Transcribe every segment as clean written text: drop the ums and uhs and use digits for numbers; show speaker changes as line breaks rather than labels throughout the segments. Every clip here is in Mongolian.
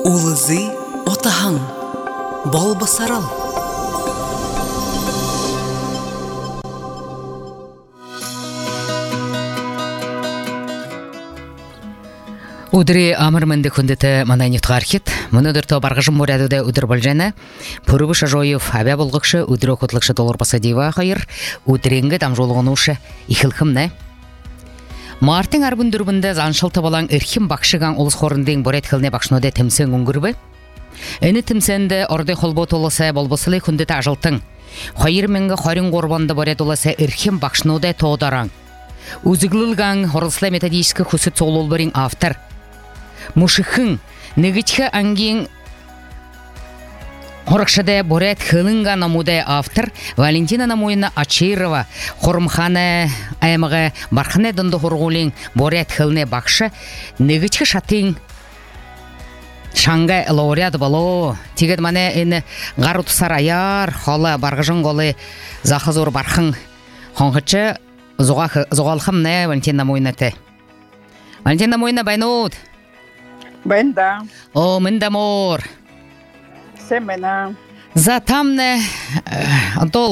Улызы отаһың, бал басарал. Удри амырмынды күндіті манай нютғархет. Мұныдыр то барғышым морядыда удыр болжаны. Пұрыбыша жойып абя болғықшы удыр окутлықшы долар баса дейва қайыр. Удренгі дамжолығынушы ихілкімні. Мартың арбын дүрбінді заншылты болан үрхім бақшыған олыс хорындың борет қылны бақшыноде тімсен үңгірбі. Әні тімсенді орды қолбот олысы болбысылы күндіті ажылтың. Қайыр менгі қойрын қорбанды борет олысы үрхім бақшыноде тоодараң. Үзіглілған хорыслы методическі құсыт сол олбырың автор. Мушықың негітхі аңгең Хорықшыда борет хылынға намудай автор Валентина Намойна Ачирова Хормханы аймығы барханы дынды хорғулың борет хылыны бақшы негітхі шатың шаңға лауреат болу. Тегед мане әні ғару тұсар аяр қалы барғыжын қолы зақы зор барқың қонғытшы зоғалқым не Валентина Намойна те. Валентина Намойна байнуд.
Бенда.
О, мінда мор.
Семена.
За тамне дол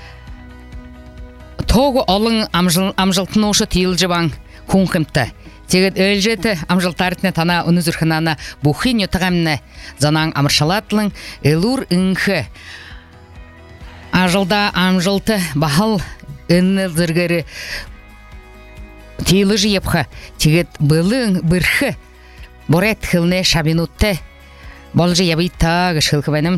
тогу алың амжылтынушы тиылжыбаң күнкімті. Тегет өлжеті амжылтарытны тана үнізірхінана бұхин йотығамны занаң амыршалатлың элур үнхі. Ажылда амжылты бағыл үнні зіргері тиылыжы епқа. Тегет бұлың бірхі борет хылны шабинутты. Болжы ябайта гышылқы бәнім.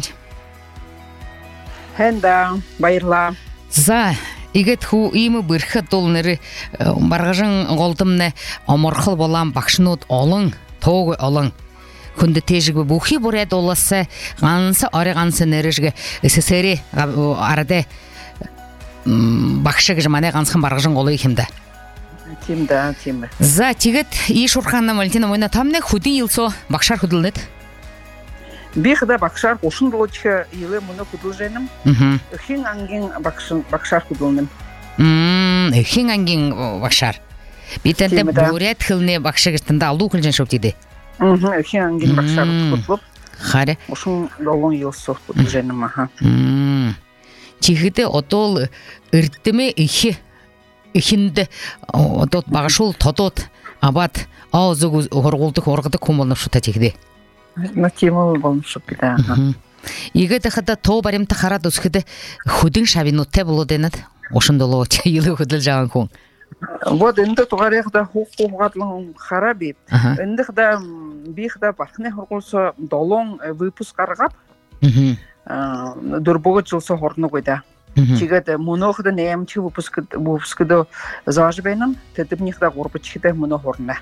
Хенда, байырла.
За, игет ху имы бірхі долныры барғажын қолдымны омырқыл болан бақшынуд олың, тоғы олың. Күнді тежігі бұхи борет оласы ғансы ары ғансы нөріжгі үсісері арады бақшығы жыманы ғансықын барғажын қолы екімді.
Тимда.
За, тегет еш ұрқанна Валентина Намойна тамны худы елсо бақшар худылнет.
Бихда бақшар қошын болычы елі мұны құдыл жәнім. Үхін аңген бақшар құдылным.
Үхін аңген бақшар. Бетенде борет хылны бақшы кіштінде алу күлжен шоп дейді.
Үхін аңген бақшар құдылып.
Қары?
Ошын долын ел соқ құдыл жәнім.
Тегіді отол үрттімі үхінді отот бағышыл тотот абат аузы ғорғылдық орғыды көмілініп шыта тегіде.
Натимал болмыш шопида.
Иге тахада то баримта харат ускеде худин шабинутте боло денат. Ошондоло чыйлы худил жаган кон.
Вот энде тугарыгда хукугатлын хараби. Энде да бихда бахне хорголсо долон выпуск аргап. Дурбого жылсо хорно койда. Чигет монохда немчи выпускда зажбенам, тетибнихда горбачида монохорна.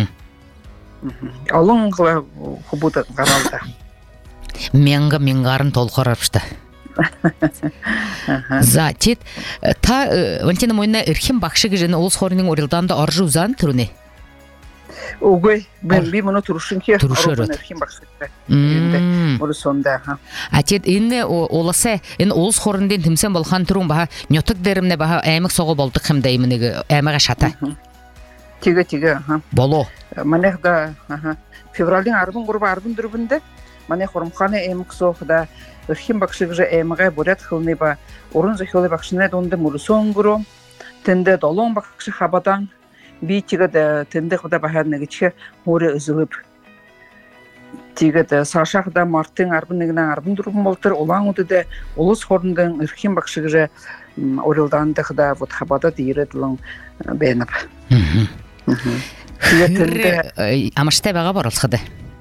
Алың құбуды қаралды.
Менгарын толқырапшты. За, тет, та Валентина Намойна үрхім бақшығы жені олыс хорының орылданды аржы ұзан түріне?
Огой, мен мұны тұрышын ке,
арылдан
үрхім бақшығы. Ұры сонда.
Тет, енді оласы, олыс хорынден тімсен болған тұрын баға нөтік дәрімне баға әмік соғы болдық хем дәймінегі әміға шата.
Теге.
Боло.
Манехда февральдың арбын құрба арбын дүрбінді. Манех орымханы әмік соқыда үрхім бақшығы әміға борет қылны ба. Орын зәхелі бақшыны донды мұрысон күру. Тінді долон бақшы қабадан. Бейтігіді тінді құда бағарны кечке оры үзіліп. Тегіді сашақда марттың арбынығынан арбын дүрбін болтыр. Олаң өтіде олыс хорындың үрхім бақшығы орылданды құда қабада дейіріділің бәніп.
Амаштай баға бар олсқыды?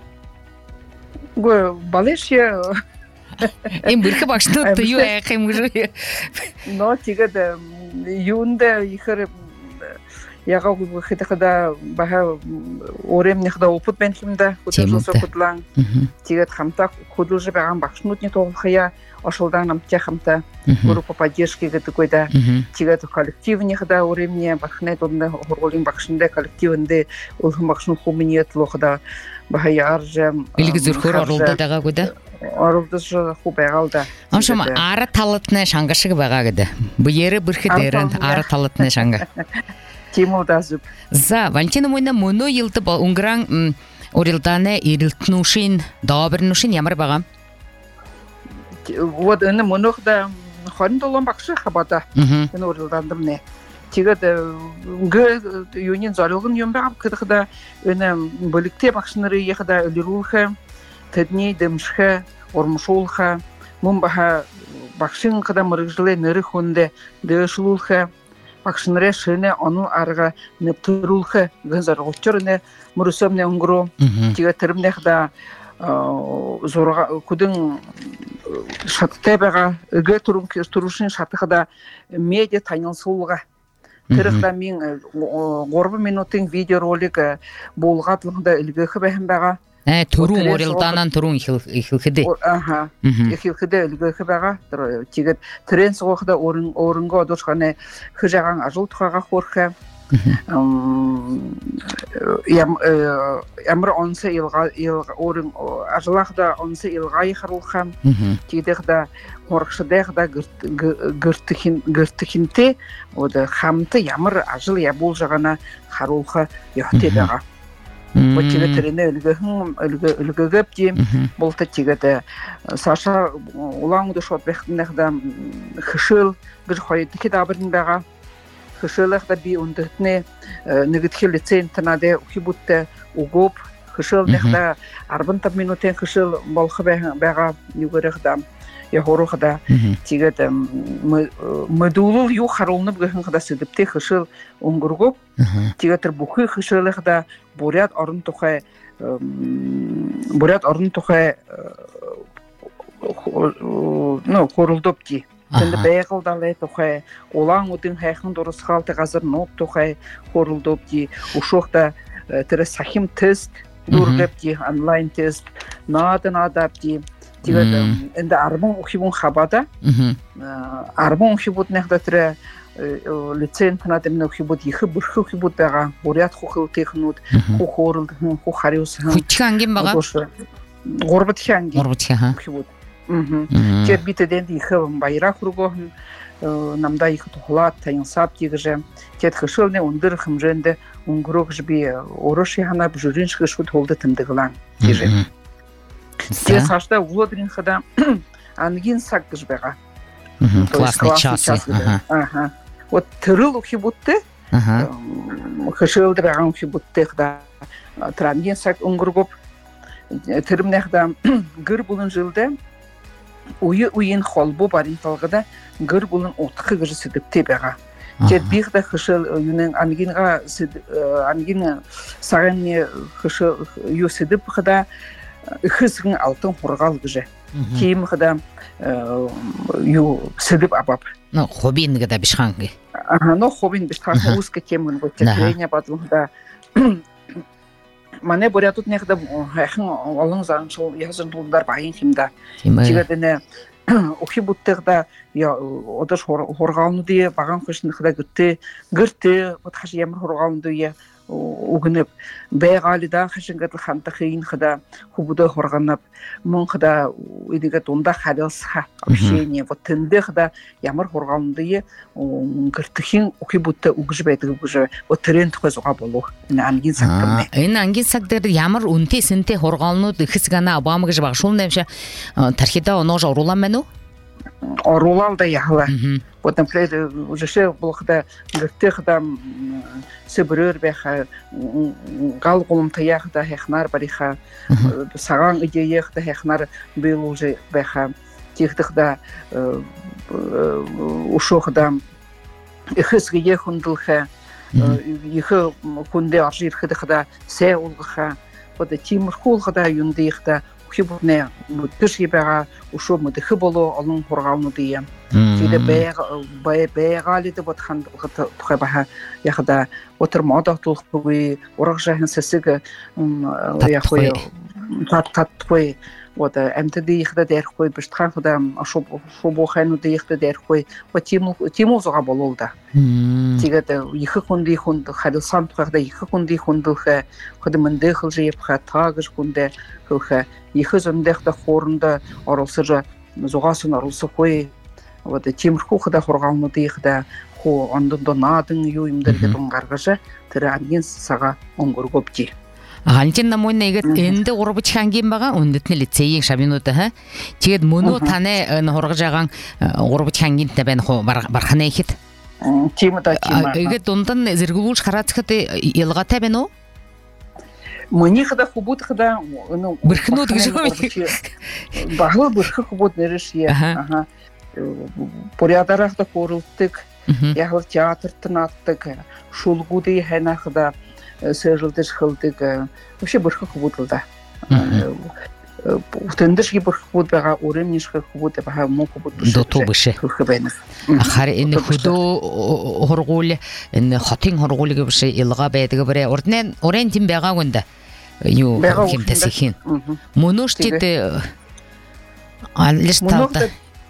Балешия...
Біркі бақшыны тұйу әқім күжі.
Но тегеді юнда ехір яға қыдықыда баға оремнеқда опыт бәнкімді құдылжысы құдылаң. Тегеді қамта құдылжы бәған бақшын өтіне тоғылқия ашылдан амтя қамта группа поддержки гэты койда. Тегеді коллективнеқда оремне бақшынай тодында хорғолың бақшынды коллективінде олғын бақшын хуміне тұлықыда баға яржы.
Үлгі зүрхөр арылды даға көді?
Арылды жы ху бәғалда.
Аншама ары талытны шаңғашығы баға көді? Бұйері бірхі дәрін ары талытны шаңға.
Тиму да зүп.
За, Валентина Намойна мұны елді ұңғыран Орилданы ирилтнушин, добрнушин ямар байгаа?
Вот энэ монохда хон долон багш хабата. Энэ орилдандым не. Тэгээд юунин зорилго нь юм байгаа гэхэд энэ бүлэгтэй багш нарын яхада өлөрүүлэх, тэдний дэмжих, урамшуулах, мөн баха багшин kada мөрөглөө нэрх хүндэ дэвшлүүлэх, багш нарын шинэ оноо арга нэвтрүүлэх гэн зорилгочор нэ мөрөсөмнө өнгөрөө. Тэгээд тэрмнийхда зурга күдэн шаттай байгаа эгэ түрүүшин шатхада медиа танилцуулга тэрхда min 3 минутын видеоролик болгодлогонд илгээх байсан байгаа.
Түрүүн урилдаанаа түрүүн ихэлхэдэ.
Ихэлхэдэ илгээх байгаа. Тэгээд трен суугахда өөрөнгөө одоошгоны хөжагаан ажил тухайга хөрх ямар онцэ илга өөрөн ажлахда онцэ илгай харуулхам. Тийдэхда хорхшдэхда гэртхинтэй ода хамт ямар ажил ябуулж байгаана харуулах ёхтэй байгаа. Бочигэ тэрнэ өлгөгөп дим болтой чигэдэ саша улаангд шот бэхтнэхда хөшөл гэр хойд хидабрын байгаа. Хөшөлөхда би өндөртнэ нэгдхэл лицентнаде хибутте угоп хөшөлнэхда 15 минутын хөшөл болох байгаа югэрэгда яхорохда тэгээд модул юу харуулнаг гэхэнхда сэдвтэй хөшөл өнгөргөв. Тэгээд тэр бүхий хөшөлөхда буряд орон тухай хоролдопти тэнд байгалдалай тухай улаангуудын хайхан дурсгаалтай газар нуур тухай хоролдопти ушохта тэр сахим тест дургэпти онлайн тест наадапти тэгээд энд 10 хибун хабада 10 хибутнахда тэр лицентнад энэ хибут их бүрхөх хибут байгаа буряд хухыл технүүд хухорл хух хариус
хүчхэн ангийн байгаа
3 дахин хибут тэр битэдэнд их баяра хургоо намда их тухлаад таянсап гэж тэд хөшөлний өндөр хэмжээнд өнгөрөөж би өөрөши хана бүжрин шгшүүд холд тэмдэглэн гэж Сейчас ашта уодрин хада ангийн саг гэж байгаа.
Классный час.
Вот тэрл хибутте хөшөлд байгаа хибутте хада трангийн саг өнгөргөв тэрмнэхда гэр бүлэн жилдэ уйн холбоо барин талгада гэр бүлэн утгах гэж сэдвтэй байгаа. Тэгээд би хада хөшөл юунын ангийн сагны хөшөл юу сэдв хада ихсгэн алтан хургаал гэж. Тийм хада юу сэдв абап.
Хобин гэдэг биш хаан гэ.
Хобин биш хаан үсгэ кемэн гот тренинг бадлахда манай бурятууд нэхда хайхан олон заншул яасан тулдар баян хэмда. Тэгээд энэ өхибүттэгда одош хургаалнуудын баган хөшнөхдө гэртээ бодхаш ямар хургаалнууд угнэп байгаалда хашингад хантахын хада хубудо хорганап мөн хада идигэ дунда хадалсха общение вот тэндэгда ямар хургаалнууд гэртхийн өхибүтэ үгж байдаг гэж вот тренд тухай зугаа болов энэ ангийн цаг гэнэ.
Энэ ангийн цаг дээр ямар үнэтэй сэнтэй хургаалнууд ихс гана Обама гэж багшуулна юмшаа тархида онож оруулсан байна уу?
Оруулалда яхала. Вот например, уже все было гэртээхда сэбрээр байха галгуум таяхда хехнар бариха саган идеяхда хехнар бил уже байха тихтахда ушохда ихсгээ хүндэлхэ их хүндэ аржирхда сэ улгаха вот тиймэрхүүлхда юндихда хибутнэ мөдөш байгаа ушоо мөдөх болоо олон хургаалнууд юм. Тэгээд байгаалд бодхан тухай баха яхада отер модотлох буй урагшахан сэсэг яхой татгүй вот эмтэди ихда дэрхгүй биштхан худа шубоханууд ихда дэрхгүй вот тиму зога бололда. Тэгээд их хүндий хүнд хадсан тухайда их хүндий хүндөх хөдмөндөө хөлжиепха таагш хүндэ хөх их зөндэхда хоорондоо оруулсаж зугаас нь оруулсахгүй вот тиймэрхүү хада хургаалнууд ихда хуу ондондоо наадан юу юм дээр гэдэг гаргаж тэр ангийн сага өнгөргөвжи.
Ганчин намойна игэт энде урбыч хангин бага өндөтнө лицейин шабинута ха. Тэгээд мөнөө таны хоргож агаан урбыч хангинтэ бэн бархана ихит.
Тийм да тийм.
Игэт дундан зэргүүлж хараацхад ялгаатай байна уу?
Мөний хада хубут хада
бэрхнүүд гэж
багла бэрх хубут нэршие. Аха. Порядарахта корултык. Яг театрт нааттык. Шулгуды ханахда сэрэлдэш хылдык. Вообще бэрх хубут л да. Утэндэшги бэрх хубут байгаа өрөмнишх хубут байгаа муу хубут
биш. Ахаар энэ хөдөө хоргуул энэ хотын хоргуулыг биш илгаа байдаг бэрэ урэн тийм байгаа гүнд юу хэмтэсхийн мөнөөчд аллистаата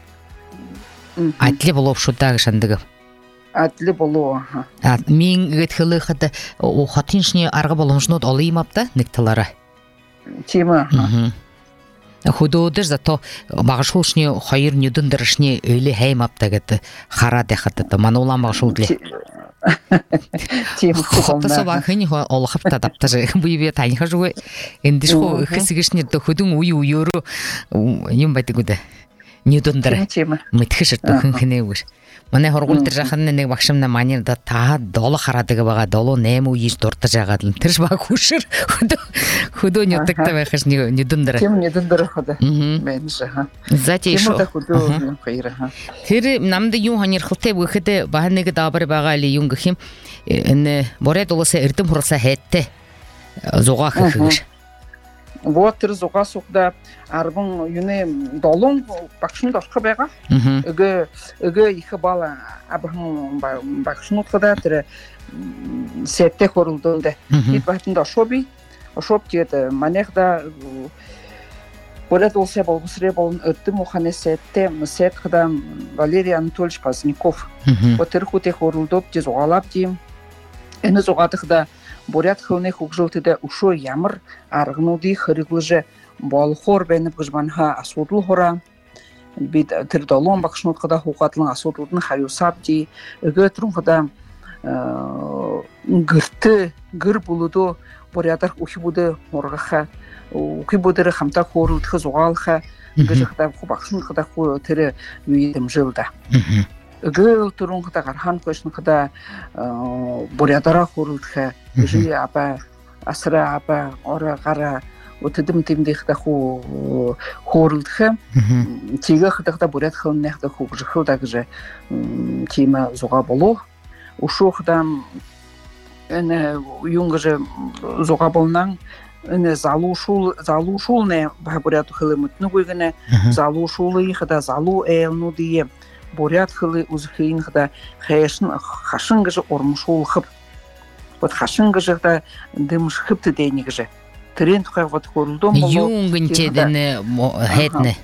адли болов шудаа шандаг
адли болов
мин гэт хөлөхөд хотын шний арга боломжнууд олон юм авда нэг талаараа
тийм
хөдөөдөр зато багшуулшны хоёр нүдэн дэршний өле хайм авда гэд хараад яхад мануулан багшууллаа тийм
хөөс
бахны олохта таптаж буйвэ таньхажгүй эндиш хөө хэсгэршний хөдөн үе үеөрөө юм байдаг үү нүдэн дээр мэдхэш хэнхэнэвэр манай хоргуул дээр жахан нэг багшимна манай та 7 хараадаг байгаа 7 8 үеж дуртаж байгаа л тэрш баг хүшэр хөдөө нүдэгтэй байхш нүдэн дээр
тийм нүдэн дээр хада мэнш ха
зати шо
хөдөө хайр ха
тэр намд юу ханирхалтай бүхэд бааныг даабар байгаа ли юм гэх юм энэ боред улсаа эрдэм хуралсаа хайдтай зугаа хөхөш
вот тэр зугаа сухда 10 юуны 7 багшнд орох байгаа. Эгэ их бала абхан багшнууд хада тэр сэтэ хорулдонд хэд байтанд ошоби тэгээд манайхда боред улсаа боловсрээ болон эрдэм ухааны сэтэ хада Валерий Анатольевич Пазников вот тэр хүүтэй хорулдод зугаалаад тийм энэ зугаадахда бурят хөвний хөгжүүлтэд өшөө ямар аргануудыг хэрэглэж болохоор байна гэж манайха асуудал хураа бид тэр 7 багшнууд хада хугадлан асуудлууд нь хавьсаад ди өгөөтрөн хада гэр бүлүүдөө бурядар үхибүдэ ургаха үхибүдэр хамтаа хөөрөлдөх зугаалха гэж хада багшнууд хада тэр юу дэмжүүлдэ гэл түрүүн хата гархан көшн хата бурядараа хөөрөлдөх жи апа асра апа ора гара өтөдөм тэмдэх та хөөрөлдөх чигээ хата буряд хөннэх та хөгжих та гэж тима зуга болоо ушохдам энэ юнгэж зуга болнан энэ залуушулне буряд хөлөмтнүгүйгэнэ залуушулы хата залуу элнүүдие буряд хөлы үзхийн хата хайшин хашин гэж урмшуулхып вот хашин гэж та дэмшхипт дэйни гэж тэрийн тухай вот хөрлөдөн болоо
юун гинчээ дэнэ хайднэ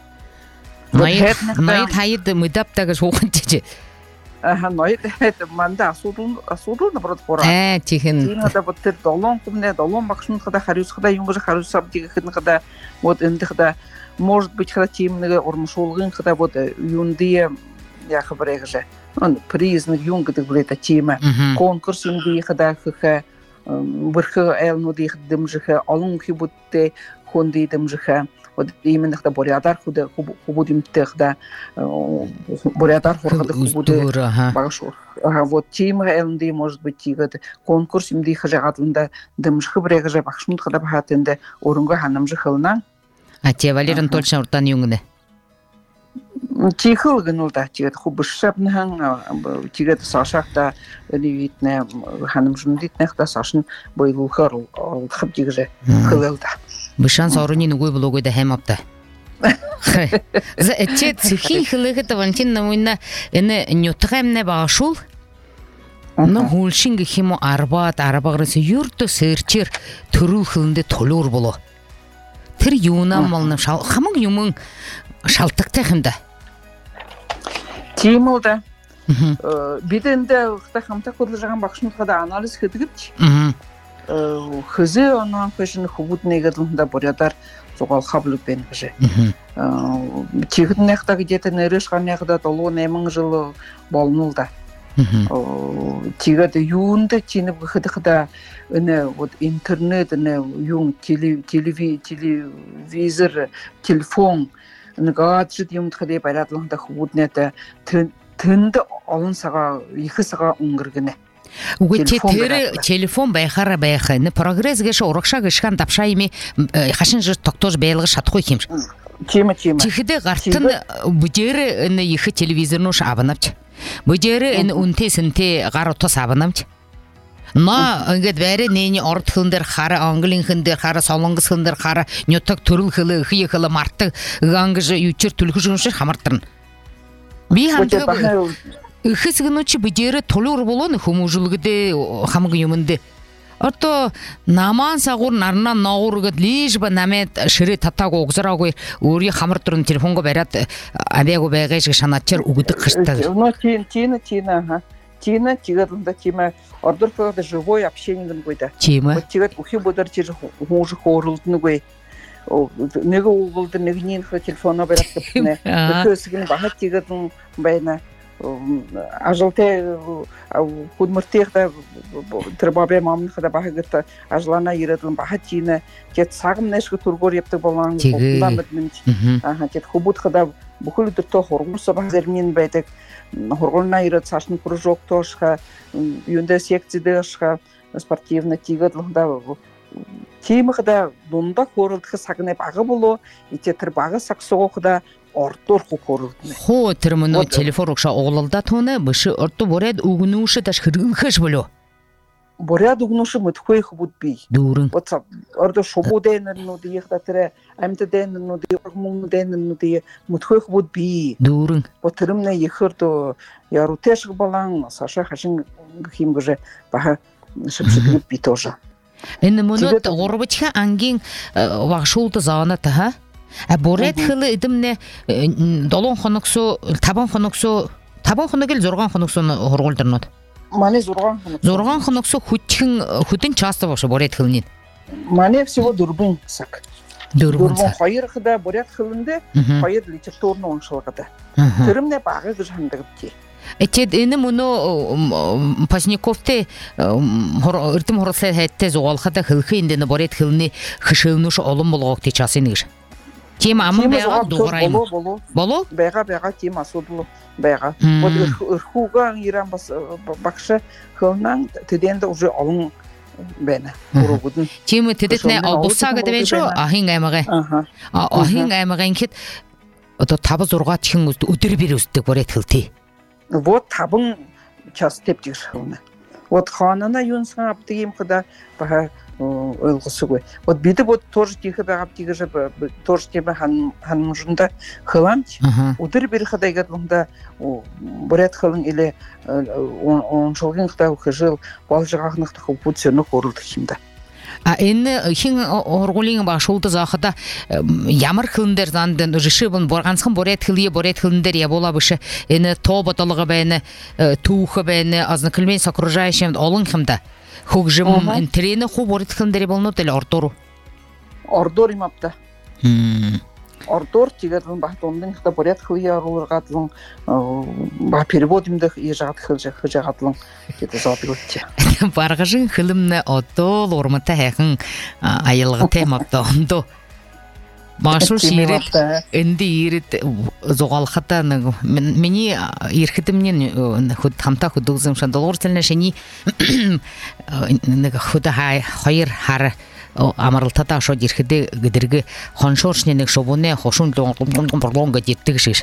ноёд хайд мэдэптаг шууханчиж
ноёд хайд манда асуудал наоборот хора
чихэн
хата вот тэр 7 хүмнэ 7 багшнууд хата хариуцхада юм гэж хариуцав дийгхэн хата вот энэ хата может быть хата тимнэг урмшуулгын хата вот юунди яах бэрэгж он признак юун гэдэг бүрээ тима конкурс юунди хата хэ бүрх элнүүдийн дэмжих олон хибүттэй хөнди дэмжих вот именно хата бурядар хубудимтэй хата бурядар хурхад хубуд багш вот тим элнди может быть игэд конкурс юунди хажаадланда дэмжих бэрэгж багшмууд хата бахатэнде өрөнгө ханамжих хылна
а те Валерий Анатольевич уртан юнгне
чихэл гэнүүлдэ тэгээд хубшапнхан тэгээд сошахта ливитнэ ханамжундитнэхта сошин бойлухаар хабдигжэ хөлөлдө
бишан сорны нүгүй блогойд хаймапта за эцэт зэхийн хөлөгэд вантин намуйна энэ нютгэмнэ баашул но хулшин гэх юм уу арбаагаас юрдө сэрчээр төрүүлхэндэ төлөөр болоо тэр юунам болно хамаг юм шалтгатай юм да
тийм үү да бид эндээ хамтаа хөрлөж байгаа багшнууд хада анализ хийдэгч хөзөө онон хөшин хөвгүүднийгээд л бурядар зугаал хавлыг байна гэж чихнэхта где-то нэрш ганахда 7-8 жил болно л да тигат юунда чинеп хыда эне вот интернет эне юун телевизор телефон гаджет юм хадэ байрадланда худнета тынды олон сага 2 сага өнгөргөнэ
Үгүй тэр телефон байхаараа байх энэ прогресс гэж урагшаа гიშган давшаими хашин жир тогтоож байлгаж чадахгүй юм шиг.
Тийм.
Тэгэхдээ гартын бүжээр энэ их телевизорнууш авнавч. Бүжээр энэ үнтэсэнтэй гар утас авнавч. Ингээд бәрі нээний орд хилэн дээр хара англин хилэн дээр хара солонгос хилэн дээр хара нютаг төрөл хилэ хие хилэ мартаг ангиж юучэр түлхэж юмшир хамартарна. Би хандаа Хэсгэнүүчи бидээрэ толуур болоо хүмүүжүүлгэдэ хамгийн юмдэ. Одоо намаан сагуур нарнаа ноогур гэд лиж ба намайд ширээ татаагүй угзараагүй өөрийн хамар дөрөн телефонго бариад аваагүй байгаа шиг шанаачаар өгдөг хэвчээ.
Тина тигаданда тима ордорфогда живое общение гэнгүй да. Тигад ухи бодар чир хууш хоорулднгүй. Нэг угуулд нэгний телефоно бариад гэпнэ. Төсгэн бахад тигад байна. Ажалтай худмөртийхтэй тэрбабе мамнахда багта ажлана ирэдэн бахатина гэт сагмнэшг тургор явдаг болон намд минь гэт хубутхада бүхэл өдөртөө хургуурсаа баг зэрмийн байдаг хургуурна ирээд цаашны прожектошха юундэ секцэдэшха спортивна тигад лунда тимхда дунда хоролдох сагны бага болоо итэ тэр бага сагсуухда ордуур хурдна.
Хоо тэр мөн телефон рукша оглолда түүнэ биш орду боред үгнүүшэ таш хэрэнхэш болоо.
Боред үгнүүшэ мэдхгүй хбуд би.
Дүүрэн.
Вот орду шубудэн нүд ихта тэр амтдэн нүд мөнгдэн нүд мэдхгүй хбуд би.
Дүүрэн.
Вот тэрмнэ ихэрдо ярутэш болон саша хашин химгэж баха шипшиг би тоже.
Энэ мөнөд гурвчха ангийн вагшуулт заанат ха. Боред хилэ эдэмнэ 7 хоногсоо 5 хоногсоо 5 хоног л 6 хоногсоо хургуулдэрнод.
Манай 6 хоног.
6 хоногсоо хөдөн часто багш боред хилний.
Манай всего 4 цаг.
4 цаг.
2 хада боред хилэндэ 2 литературны уншилгатай. Тэрмнэ багы гэж хандагдчих.
Эцэд энэ мөнөө Пасниковтэй эрдэм хурлаа хайтай зугаалхада хилхэн энэ боред хилний хөшөөнөш олон болгоогт часын гэж. Тийм аман байгаа дуурайм. Болоо?
Бага тийм асуудал байгаа. Вот өрхүүгэн иран бас багш хөнөн тэдэнд уже олон байна. Уруугд.
Тийм тэдэднэ обусаа гэдэг байж шүү. Ахын аймагын. Ахын аймагын хэд одоо 5-6 чихэн өдөр бэр өсдөг боред хилтэй.
Вот 5 час тэвчих хөнө. Вот ханана юунсан аптыгим хада бага ойлгосгүй. Вот бид вот тоже тихо байгаад тийгэж тоже тийм ханмжунда хавамч өдөр бэр хадайгаад лунда боред хавын иле он шогын хата хажил болж байгаагнах хөвбүд сөнөх өрөлдөх юмда.
Энэ хин ургуулын башуулт заахада ямар хилэн дээр зандын жишээн ганцхан боред хилэн дээр явуула биш энэ тоо бодолго байна түүх байна ознакомление с окружающим олон хэмда хөгжим энтрэний хуу боред хилэн дээр болнод л ордуур юм апта ордуур тэгээд бат ундын хата боред хилээ оруулгадлан ба перевод юмдах яжгаад хилжаагадлан гэдэг зоодаг үтчээ. Баргажин хилэмнэ одоо л урмтай хайхан аялгатай мавда ондоо Машуу ширэд энди ирэд зугаалхата нэг миний ирэхдэмний хөд хамтаа хөдөгзөм шандуулгуурцэлнэ шиний нэг хөд хоёр хар амралтаа шууд ирэхдээ гэдэрэг хоншуурчны нэг шувууны хошун лон гэж итдэг шиг.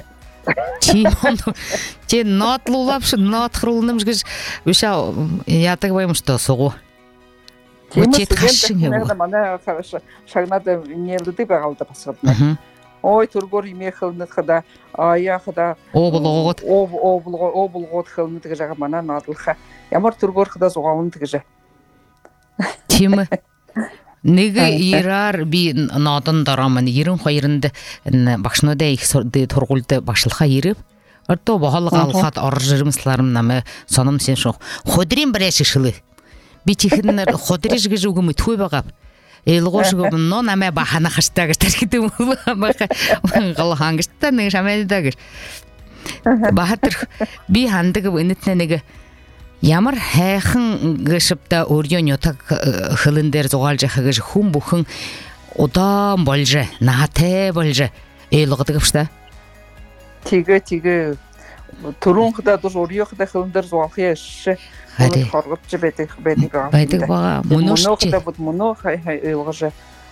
Чи нотлуулавш нотхруулнамж гэж биш яадаг байм шүү сугу. Үчит хашин юм.
Манай шагнад нэлдэг байгаад басгадна. Ой тургор имехэлнэт хада ая хада облгоод хэлнэт гэж байгаа манай надлах. Ямар тургор хада зугаавн гэж.
Тийм. Нэг ираар би нодон дарааман 92-нд багшнуудаа их тургуулд багшлахаа ирэв. Одоо бохолго алхаад орж ирмсларм намайг сономсын шох худрын брэш шилээ. Би чихнэр худриж гэж үг мэдгүй байгаа. Элгошг но намайг бахана хаштай гэж тархидэм байгаа. Гол хангалттай нэг шамайдаа гэж. Бахатыр би хандык өнөтнеге ямар хайхан гышыпта өргөн ятак хылындер зогалж хагыж хум бухын одан болжа нате болжа элгыдыгышта
тиге турунхда дур өргөхда хылындер зогалхя ше хорготч бетик
бага моношчи
моно хай элгыжа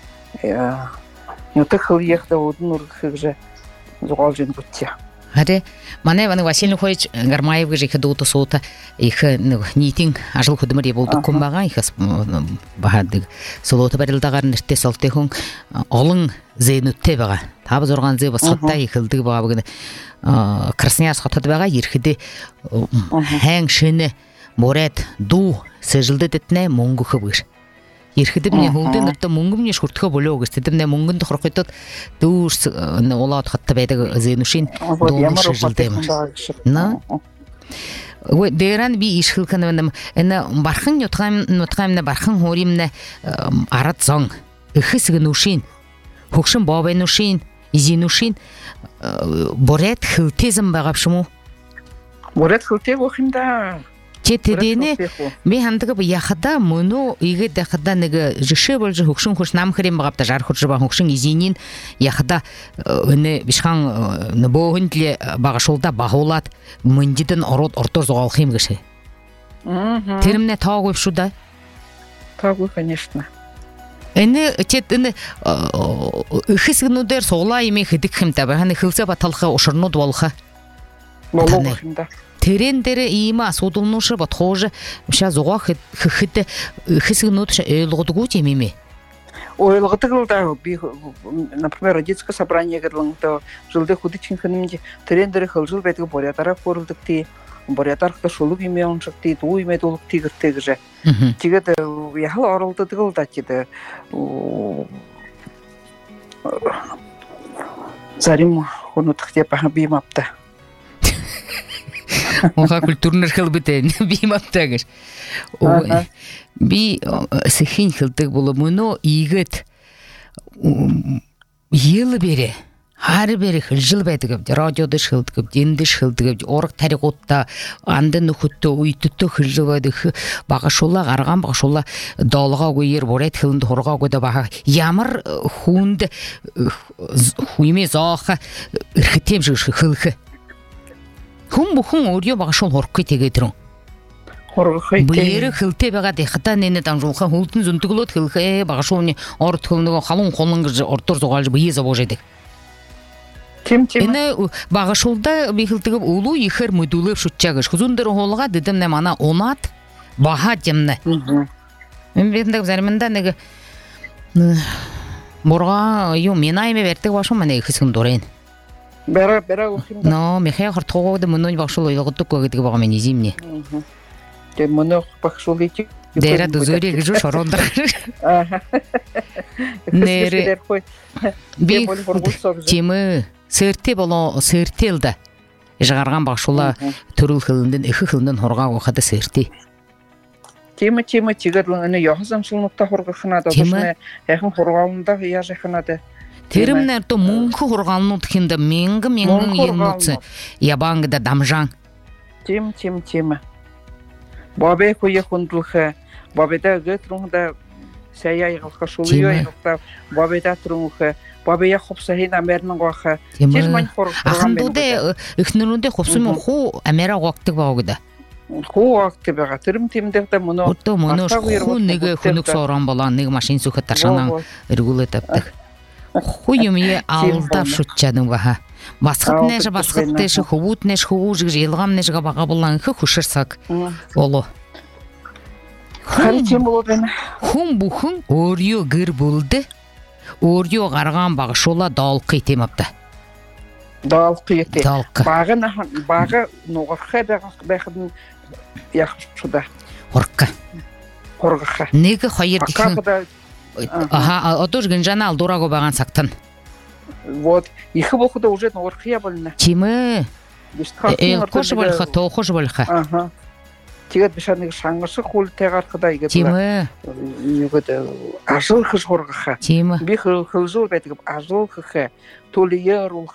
ятак хылыехда одун өргөхгө зогалжын бутча
Харе мане Василий Михайлович Гармаев гыж их доута соута их нитинг ажыл хөдмөр болду комбага их бахадык солота барылдагар нерте солтехун олон зейнүтте бага табы зорган зе басатта ихилдиг бага бүгүн Красноярск хотод бага ирхиде хэн шене морет ду сежилде детне монгу хыбыш Ирхидэ мне хулдын нэртэ мөнгө мне шүртгөө болоо гэж тэдэмнэ мөнгөнд тохрохойдод дүүрс улаад хатта байдаг зэнүшин
ямар шилдэм
на Ой дэрэн би ишхэлхэн энэ бархан нутгаймна бархан хоримна арат зон ихэсэг нүшин хөгшин бовэ нүшин изинүшин борет хилтэзм байгавшму
борет хилтэй бохинда
Четэдэне ми ханддаг яхада мөнө игэ дахада нэг жишээ болж хөгшин хурш нам хэрэм багта жар хурш ба хөгшин изинин яхада өнө бишхан нбохындле багашулда багуулаад мөнжидэн орууд ортор зогаалх юм гэшээ. Тэрмнэ таагүй шүү да.
Таагүй конечно.
Энэ четэне хэсгнүүдээр суулаа юм хэдэг хэмтэй байна. Хөвсө баталха уширнууд болха.
Болгохинда.
Тэрэн дээр ийм асуудалнууш бодхож ша зугаах хэхэд хэсгнүүд ойлгодгүй юм ээ.
Ойлгодог л да би например родительское собрание гэрлэн то жылдын хүдичин хэмнэмж тэрэн дээр хөлжил байдаг борятараа хөрөлдөг тий борятархта шулуг юм уншигти дуу юм дуулах тийгэртэй гэж. Тэгээд яхал оролддог л да тийм зарим хүнүтгэж бахан би мапта.
Оха культурнэр хэлбэтэ би мапта гэж. Би сэхин хэлдэг бол мөнө ийгэт ел бере хар бере жил байдаг радиод хэлдэг эндэж хэлдэг ураг таригуудаа андын нөхөтөө үйдтөө хэлжээ байдаг багашуулаа гарган багашуулаа доолгоогүй ер бурайт хэлэнд хургаагүй да бага ямар хүнд хүимээ зоох эрхэтэм шиг хэлэх Хүн бүхэн өөрийгөө багашуул хурахгүй тэгээд рүү.
Хургахыг.
Бээр хилтэй байгаа дэхта нэнэ дамжуулах хөлдөн зөндөглөөд хэлхээ багашуулны орд хөлнөгөө халуун холон гэж ордор зугаалж бие зовоожэдэг.
Тим.
Энэ багашуулда би хэлдэг өлүү ихэр мүдүүлэв шүтчээ гэж. Хүзүн дээр хуулгаа дэдэмнэ мана унаад бахад юмнэ. Мен биндэг заримдаа нэг мурга юу минаймэ вэрдэг башуу мане ихсэн дурын.
Бера ухинда.
Но мехэ хортгоод мөнөний багшуул ойлгодоггүй гэдэг байгаа миний зимний.
Тэ мөнөх багшуулыг
Дера дозори гэж шорондар. Нэр би чимэ сэртэ болоо сэртэлдэ. Ижгарган багшуулаа төрөл хөлөнд их хөлөнд хургааг ухад сэртэ.
Чимэ чигээр энэ яхасамшилнуудаа хургахнаад одошны яхан хургаалнда яаж яхнаад
Тэрмнэр то мөнгө хургаалнууд хинд мянган юмнууд ябангда дамжан.
Тим. Бабе хуя хундлах бабеда гэтрунда сая ялха шулиё ялха бабеда трунх бабе я хопса хин амернан гох. Тим мань хургаалнууд
ахандуудэ ихнэрүүндээ хопсон хуу амера гогдаг байгда.
Хуу гогдаг байгаа. Тэрм тимдээ мөнөө
хүн нэг хүнэг соорон болоо нэг машин сүхэд таршанаа эргүүлээд тавдаг. Хуймээ алдав шүтчаадэн баха. Басхат дэш хөвүүд нэш хөвүүж гэж ялгам нэш бага болон их хөшөр цаг болоо. Хүн бүхэн өөрийгөө гэр бүлдэ өөрийгөө гаргаан багшуулаа доолох юм авда.
Доолох юм. Бага нугахад байхад яах шуда. Хоргах.
Нэг хоёр дахин одож гинжана алдураагүй байгаа цагтана.
Вот их боход уже нуурхия болно.
Чимээ. Хош болох тоохош болох.
Аха. Тэгээд биш нэг шангасах хүлтэй гарахдаа игээд.
Чимээ.
Юугад ажуулах хургах.
Чимээ.
Би хөлзүүр байдаг ажуулах төлөөр улах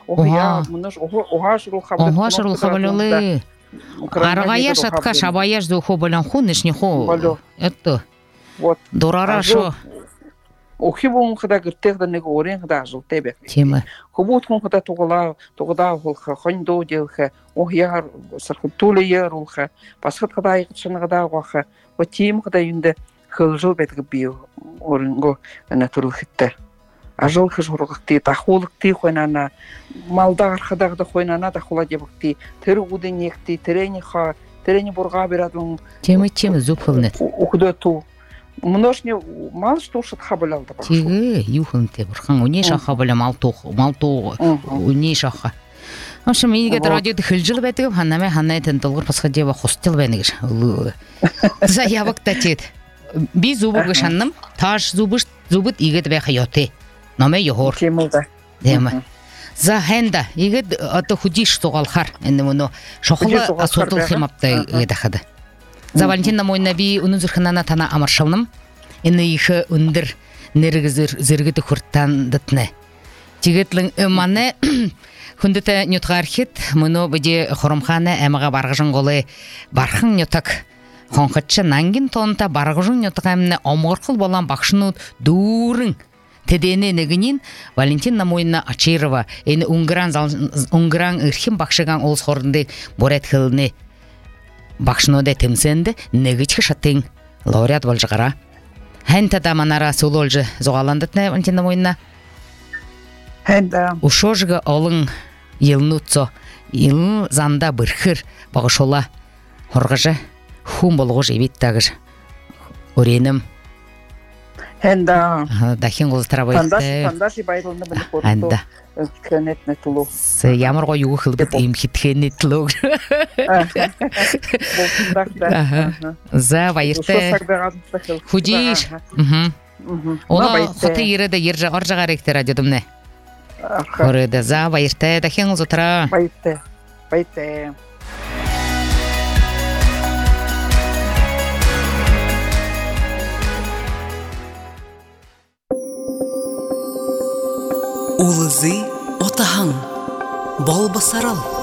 Оя мунаш охашрул хабал.
Охашрул хабалалы. Аргая шатка шабаяж духу болан хуниш ниху. Это.
Вот.
Дорарашо.
Охибун хада гэртэгдэ нэг өрийн хада ажил тэбэ.
Тийм ээ.
Хобуутмун хада тугала хулха хондоо дэлхэ охяар сархтулэяр улха басхат хада ягчнагада гохэ. Вот тийм хада юндэ хөлжөл байдаг би өрөнгө натурлхтэ. Ажил хшургти тахуулгти хойнана малдар хадагда хойнана тахула дебхти тэр үдэн нэгти тэрэни бурга бирадун.
Тийм зүпхэлнэт.
Ухдоту Множни мал штушат хабалалда ба.
Тигэ юу хүнтэй бурхан үнийшаа хабала малтуу үнийшаа. Ашим ийгээд радиод хэлжил байдаг ханамэ ханайтан долгор пасхадива хустил байна гэж. За явагдаад би зүбэг шаннам тааш зүбэд ийгээд байха ёте. Намэ ёхор.
Тийм үү.
Тийм. За хэнда ийгээд одоо хүдиш тугаалахаар энэ мөнө шохол асуудал хэмаптай гэдэг хада. За Валентин намойна би үнэн зүрхнана тана амаршавнам. Энэ их өндөр нэргзэр зэрэгд хүртан датне. Тэгээд мане хүндэт нютгархит мөнө биди хоромхана амага баргажин голы бархан нютак хонхатча нангин тонта баргажин нютак амна омгорхол болон багшнууд дүүрэн тэдэне нэгнин Валентин намойна Ачирова энэ унгран эрхэм багшиган улс хорнды бурет хилне багшнуудэ тэмсэнд нэгж шатын лауреат болж гараа. Хэнтада манара суулж зогаландатне Валентин намойна.
Хэнда
ушожга олон елнуцо ил занда бэрхэр багшола хоргожа хүм болгож ивиттагж өренэм.
Хэнда
дахин улстрабайтай.
Фандаси байлуулна бэлэг хурд. Кэнэтнэ тулу.
Ямар гоё юу хэлбэт юм хитгэнэ тулу. За баяртай. Хүдиш. Ола хата ирэдэ ирж оржагаар ихтэй радиодомнэ. Хорэдэ за баяртай дахин улстраа.
Баяртай.
Улызы отахан бол басарал.